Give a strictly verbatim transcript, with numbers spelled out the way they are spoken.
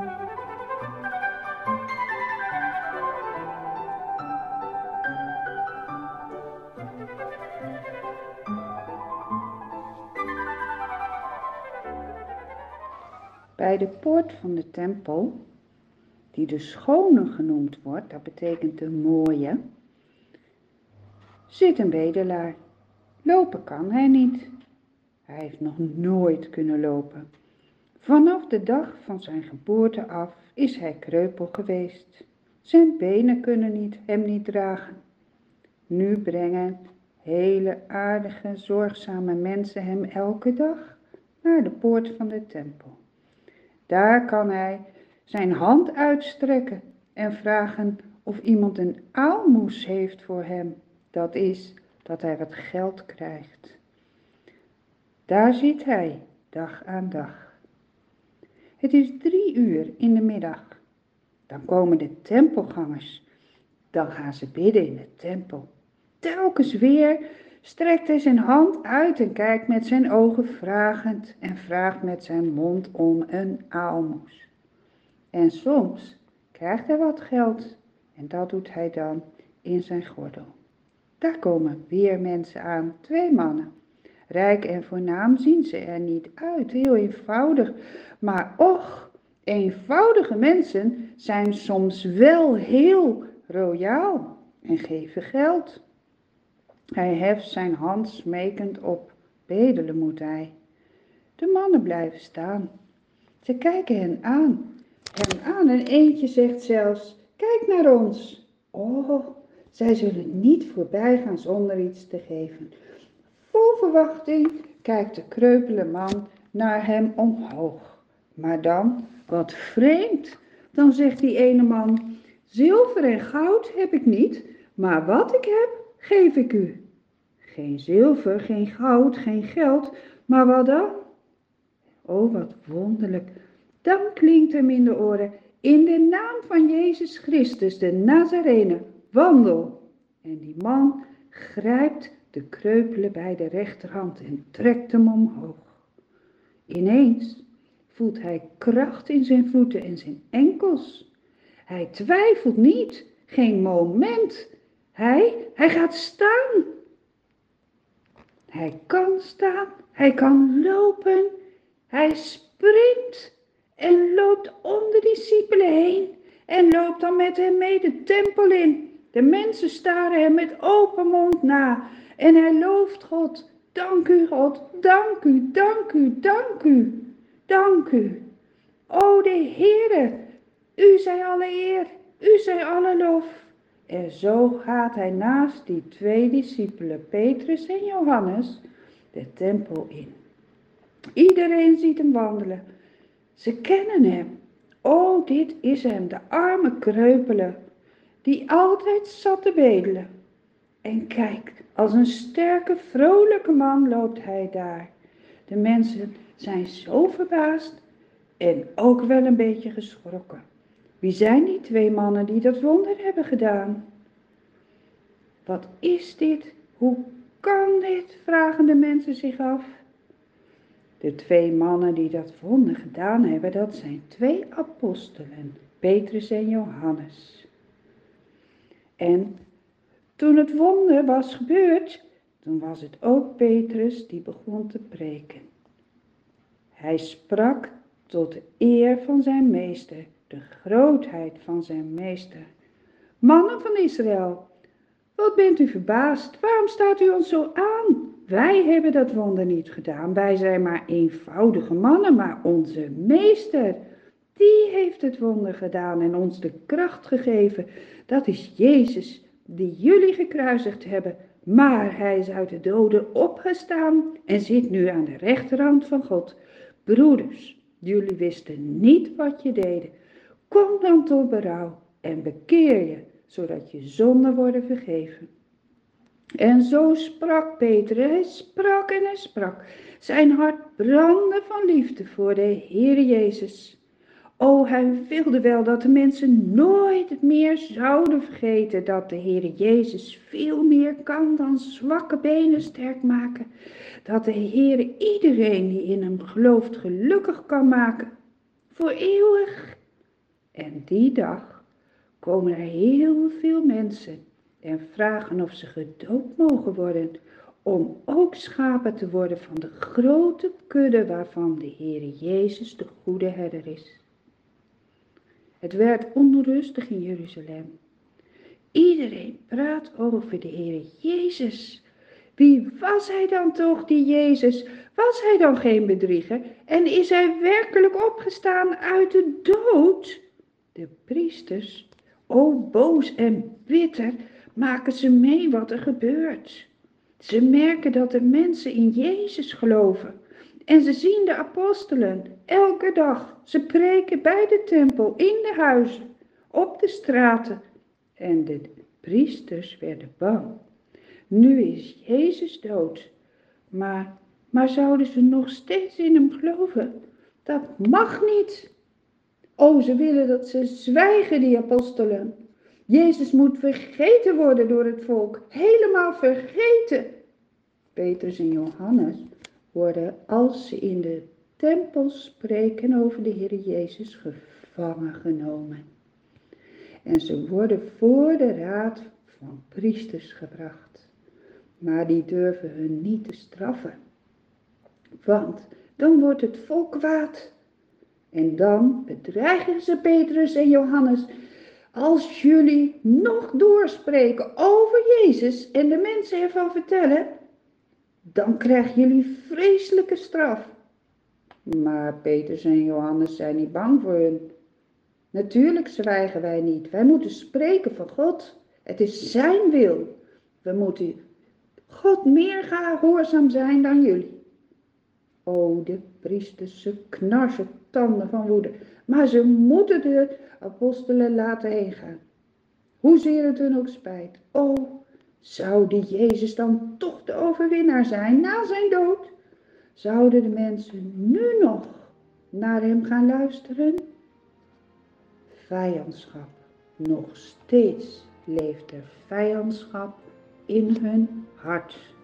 Bij de poort van de tempel, die de schone genoemd wordt, dat betekent de mooie, zit een bedelaar. Lopen kan hij niet. Hij heeft nog nooit kunnen lopen. Vanaf de dag van zijn geboorte af is hij kreupel geweest. Zijn benen kunnen niet, hem niet dragen. Nu brengen hele aardige, zorgzame mensen hem elke dag naar de poort van de tempel. Daar kan hij zijn hand uitstrekken en vragen of iemand een aalmoes heeft voor hem. Dat is, dat hij wat geld krijgt. Daar zit hij, dag aan dag. Het is drie uur in de middag. Dan komen de tempelgangers. Dan gaan ze bidden in de tempel. Telkens weer strekt hij zijn hand uit en kijkt met zijn ogen vragend en vraagt met zijn mond om een aalmoes. En soms krijgt hij wat geld en dat doet hij dan in zijn gordel. Daar komen weer mensen aan, twee mannen. Rijk en voornaam zien ze er niet uit, heel eenvoudig. Maar och, eenvoudige mensen zijn soms wel heel royaal en geven geld. Hij heft zijn hand smekend op, bedelen moet hij. De mannen blijven staan. Ze kijken hen aan, hen aan en eentje zegt zelfs, kijk naar ons. Oh, zij zullen niet voorbij gaan zonder iets te geven. Vol verwachting kijkt de kreupele man naar hem omhoog. Maar dan, wat vreemd, dan zegt die ene man, zilver en goud heb ik niet, maar wat ik heb, geef ik u. Geen zilver, geen goud, geen geld, maar wat dan? Oh, wat wonderlijk. Dan klinkt hem in de oren, in de naam van Jezus Christus, de Nazarener, wandel. En die man grijpt de kreupele bij de rechterhand en trekt hem omhoog. Ineens voelt hij kracht in zijn voeten en zijn enkels. Hij twijfelt niet, geen moment. Hij, hij gaat staan. Hij kan staan, hij kan lopen, hij sprint en loopt om de discipelen heen en loopt dan met hen mee de tempel in. De mensen staren hem met open mond na en hij looft God. Dank u God, dank u, dank u, dank u, dank u. O de Heere, u zij alle eer, u zij alle lof. En zo gaat hij naast die twee discipelen, Petrus en Johannes, de tempel in. Iedereen ziet hem wandelen. Ze kennen hem. O, dit is hem, de arme kreupele, die altijd zat te bedelen. En kijk, als een sterke, vrolijke man loopt hij daar. De mensen zijn zo verbaasd en ook wel een beetje geschrokken. Wie zijn die twee mannen die dat wonder hebben gedaan? Wat is dit? Hoe kan dit? Vragen de mensen zich af. De twee mannen die dat wonder gedaan hebben, dat zijn twee apostelen, Petrus en Johannes. En toen het wonder was gebeurd, toen was het ook Petrus die begon te preken. Hij sprak tot de eer van zijn meester, de grootheid van zijn meester. Mannen van Israël, wat bent u verbaasd? Waarom staat u ons zo aan? Wij hebben dat wonder niet gedaan. Wij zijn maar eenvoudige mannen, maar onze meester, die heeft het wonder gedaan en ons de kracht gegeven. Dat is Jezus, die jullie gekruisigd hebben. Maar hij is uit de doden opgestaan en zit nu aan de rechterhand van God. Broeders, jullie wisten niet wat je deden. Kom dan tot berouw en bekeer je, zodat je zonden worden vergeven. En zo sprak Petrus, hij sprak en hij sprak. Zijn hart brandde van liefde voor de Heer Jezus. O, hij wilde wel dat de mensen nooit meer zouden vergeten dat de Heer Jezus veel meer kan dan zwakke benen sterk maken. Dat de Heer iedereen die in hem gelooft gelukkig kan maken. Voor eeuwig En die dag komen er heel veel mensen en vragen of ze gedoopt mogen worden, om ook schapen te worden van de grote kudde waarvan de Heere Jezus de goede herder is. Het werd onrustig in Jeruzalem. Iedereen praat over de Heere Jezus. Wie was hij dan toch, die Jezus? Was hij dan geen bedrieger? En is hij werkelijk opgestaan uit de dood? De priesters, o boos en bitter, maken ze mee wat er gebeurt. Ze merken dat de mensen in Jezus geloven. En ze zien de apostelen elke dag. Ze preken bij de tempel, in de huizen, op de straten. En de priesters werden bang. Nu is Jezus dood. Maar, maar zouden ze nog steeds in hem geloven? Dat mag niet. Oh, ze willen dat ze zwijgen, die apostelen. Jezus moet vergeten worden door het volk. Helemaal vergeten. Petrus en Johannes worden, als ze in de tempel spreken over de Heer Jezus, gevangen genomen. En ze worden voor de raad van priesters gebracht. Maar die durven hun niet te straffen. Want dan wordt het volk kwaad. En dan bedreigen ze Petrus en Johannes. Als jullie nog doorspreken over Jezus en de mensen ervan vertellen, dan krijgen jullie vreselijke straf. Maar Petrus en Johannes zijn niet bang voor hun. Natuurlijk zwijgen wij niet. Wij moeten spreken van God. Het is zijn wil. We moeten God meer gehoorzaam zijn dan jullie. O, de priesters, ze knarsen tanden van woede. Maar ze moeten de apostelen laten heen gaan. Hoezeer het hun ook spijt. O, zou die Jezus dan toch de overwinnaar zijn na zijn dood? Zouden de mensen nu nog naar hem gaan luisteren? Vijandschap. Nog steeds leeft er vijandschap in hun hart.